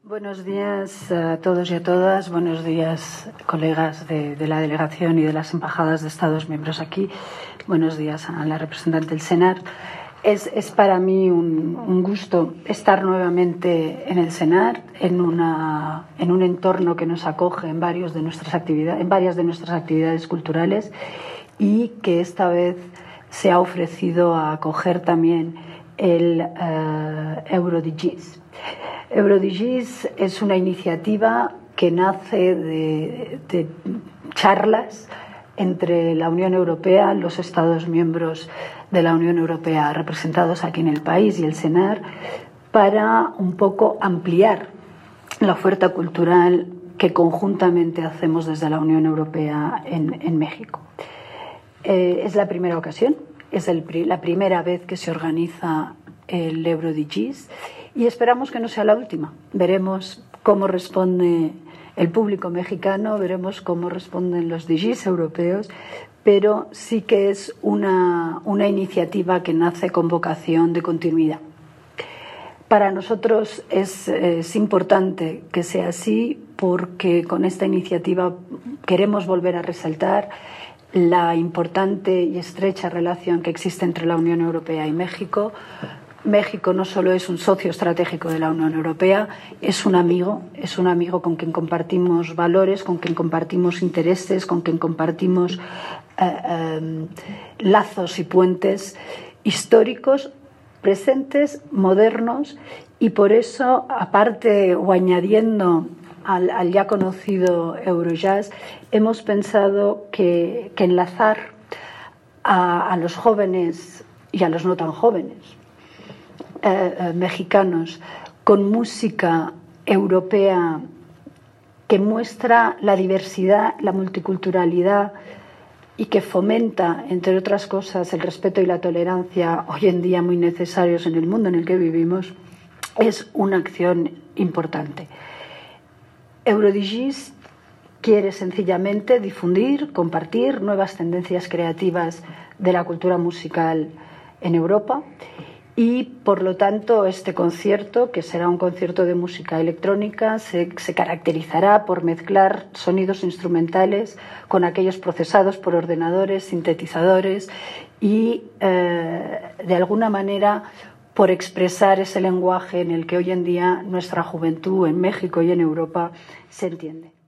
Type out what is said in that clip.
Buenos días a todos y a todas. Buenos días, colegas de la delegación y de las embajadas de Estados miembros aquí. Buenos días a la representante del CENAR. Es para mí un gusto estar nuevamente en el CENAR, en un entorno que nos acoge en varias de nuestras actividades culturales, y que esta vez se ha ofrecido a acoger también el Eurodigis. Eurodigis es una iniciativa que nace de charlas entre la Unión Europea, los Estados miembros de la Unión Europea representados aquí en el país y el CENAR, para un poco ampliar la oferta cultural que conjuntamente hacemos desde la Unión Europea en México. Es la primera ocasión, es la primera vez que se organiza el Eurodigis, y esperamos que no sea la última. Veremos cómo responde el público mexicano, veremos cómo responden los DIGIs europeos, pero sí que es una iniciativa que nace con vocación de continuidad. Para nosotros es importante que sea así, porque con esta iniciativa queremos volver a resaltar la importante y estrecha relación que existe entre la Unión Europea y México. México no solo es un socio estratégico de la Unión Europea, es un amigo con quien compartimos valores, con quien compartimos intereses, con quien compartimos lazos y puentes históricos, presentes, modernos, y por eso, aparte o añadiendo al ya conocido Eurojazz, hemos pensado que enlazar a los jóvenes y a los no tan jóvenes mexicanos con música europea que muestra la diversidad, la multiculturalidad y que fomenta, entre otras cosas, el respeto y la tolerancia, hoy en día muy necesarios en el mundo en el que vivimos, es una acción importante. Eurodigis quiere sencillamente difundir, compartir nuevas tendencias creativas de la cultura musical en Europa. Y, por lo tanto, este concierto, que será un concierto de música electrónica, se caracterizará por mezclar sonidos instrumentales con aquellos procesados por ordenadores, sintetizadores y, de alguna manera, por expresar ese lenguaje en el que hoy en día nuestra juventud en México y en Europa se entiende.